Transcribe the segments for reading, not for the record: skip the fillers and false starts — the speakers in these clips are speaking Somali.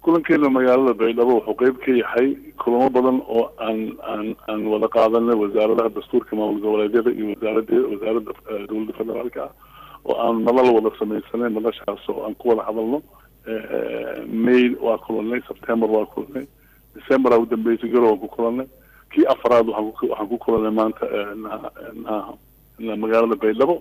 kulankeena magaalada baydhabo wuxuu qayb ka yahay kulamo badan oo aan wada qaadanay wasaaradaha dastuurka maamul goboleedyada iyo wasaaradda dowladda federaalka ah oo aan madal wada samaysanay madashaas oo aan ku wada hadalno. May waa kulanay, September waa kulanay, December ugu dambeysay garow waan ku kulanay, kii afraad waxaan ku kulanay maanta magaalada baydhabo.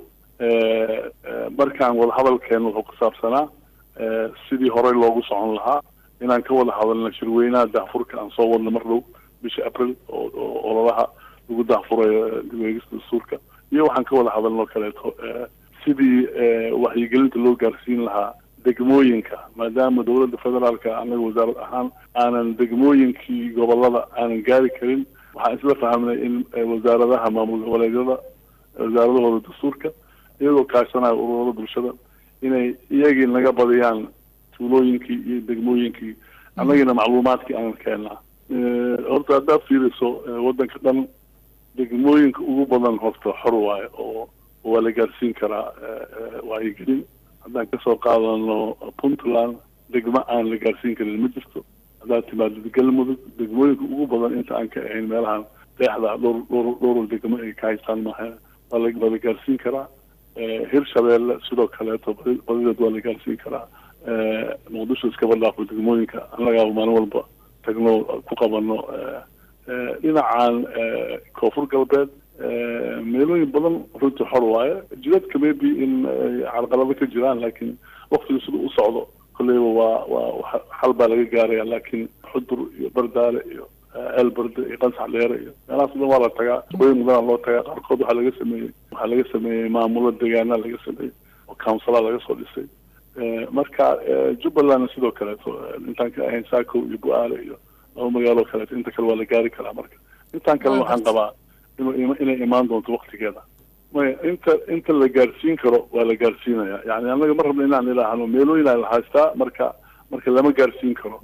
Markaan wada hadalkeena wuxuu ku saabsanaa sidii horey loogu socon lahaa, inaan ka wada hadalno shirweynaha daahfurka aan soo wadno mar dhow bisha April oo ololaha lagu daahfurayo dib-u-eegista dastuurka, iyo waxaan ka wada hadalno kaleeto sidii wacyigelinta loo gaarsiin lahaa degmooyinka, maadaama dowladda federaalka anaga wasaarad ahaan aanan degmooyinkii gobolada aanan gaari karin. waxaan isla fahamnay in wasaaradaha maamul goboleedyada wasaaradahooda dastuurka iyagoo kaashanaya ururada bulshada inay iyagii naga badiyaan tuulooyinkii iyo degmooyinkii, annagina macluumaadkii aan keenaa. horta haddaad fiiriso waddanka dhan degmooyinka ugu badan horta xor waaye oo waa la gaarsiin karaa wacyigelin. haddaan kasoo qaadano Puntland, degmo aan la gaarsiin karin ma jirto. haddaad timaado galmudug, degmooyinka ugu badan inta aan ka ahayn meelahan deexda dhowr degmo ay ka haystaan maaha waa la gaarsiin karaa. Hirshabeelle sidoo kaleeto badideed waa la gaarsiin karaa. muqdisho iskaba dhaafo degmooyinka annagaa maalin walba tagno ku qabano. dhinacan koonfur galbeed meelooyin badan runtii xor waaye. jidadka maybe in carqalado ka jiraan, laakiin waqtiga sida u socdo kolleyba waa xal baa laga gaaraya. laakiin xudur iyo bardaale iyo elberde iyo qansax dheere iyo meelahaas dhan waa la tagaa, shaqooyin badan loo tagaa. qaarkood waxaa laga sameeyey maamulo deegaana laga sameeyey oo councilaa laga soo dhisay. marka Jubbaland sidoo kaleeto intaan ka ahayn Saako iyo Bu'aale iyo laba magaalo kaleeto inta kale waa la gaari karaa. marka intaan kale waxaan qabaa inay imaan doonto waqtigeeda. inta la gaarsiin karo waa la gaarsiinaya. yani annaga ma rabno inaan ilaahno meelooyin ay la haystaa marka lama gaarsiin karo.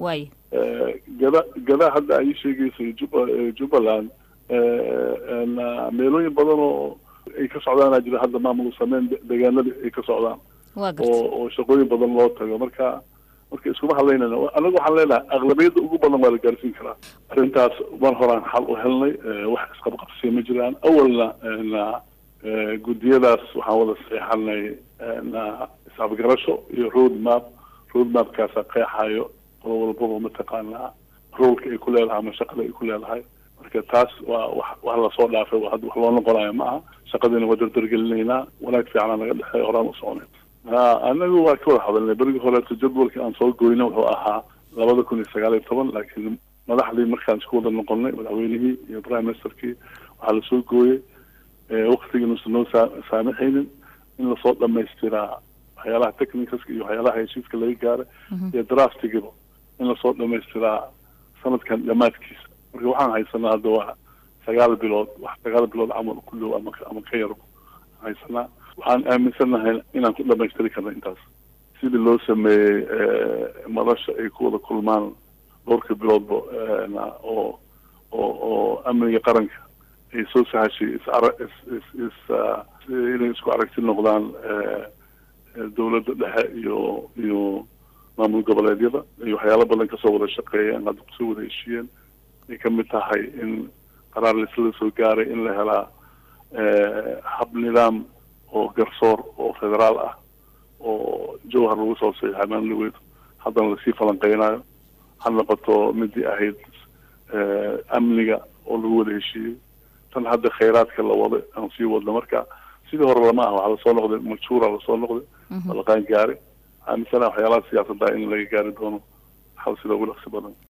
gada hadda ay sheegayso Jubbaland meelooyin badan oo ay ka socdaan jira hadda maamul sameyn deegaanada ay ka socdaan oo shaqooyin badan loo tago. marka iskuma hadlaynayna. anagu waxaan leenahay aqlabiyadda ugu badan waa la gaarsiin karaa. arrintaas mar horaan xal u helnay, wax isqabqabsiya ma jiraan. awalna guddiyadaas waxaan wada saxeexanay isafgarasho iyo roadmapkaasa qeexayo qolo walbaba mataqaanaa roolka ay ku leedahay ama shaqada ay ku leedahay. marka taas waa wax lasoo dhaafay, hadda wax loo noqonayo ma aha. shaqadiina waa dardargelinaynaa, wanaag fiicana naga dhexeeya, horaan u soconay. anagu waa ka wada hadalnay berigi horeeto jadwalkii aan soo goyna wuxuu ahaa 2019, laakiin madaxdii markaan isku wada noqonnay, madaxweynihii iyo prime ministerkii waxaa lasoo gooyey waqtigiina usan noo saamaxaynin in lasoo dhamaystiraa waxyaalaha technicalska iyo waxyaalaha heshiiska laga gaaray iyo draftigiiba in lasoo dhamaystiraa sanadkan dhammaadkiisa. marka waxaan haysanaa hadda waa 9 bilood camal ku dhow ama ka yar haysanaa. waxaan aaminsanahay inaan ku dhamaystiri karno intaas sidii loo sameeyey madasha ay ku wada kulmaan dhowrka biloodba oo amniga qaranka ay soo sahashay inay isku aragti noqdaan dowladda dhexe iyo maamul goboleedyada iyo waxyaalo badan kasoo wada shaqeeyeen, hadda kusoo wada heshiiyeen. ay ka mid tahay in qaraar laisla soo gaaray in la helaa hab nidaam oo garsoor oo federaal ah oo jawhar lagu soo saxiixay maamulweed haddana lasii falanqeynayo. ha noqoto midii ahayd amniga oo lagu wada heshiiyey, tan hadda khayraadka la wada aan sii wadno. marka sidii hore lama aha, waxaa lasoo noqday majuura lasoo noqday oo la qaan gaaray. amisana waxyaalaha siyaasadda in laga gaari doono xal sida ugu dhaqsi badan.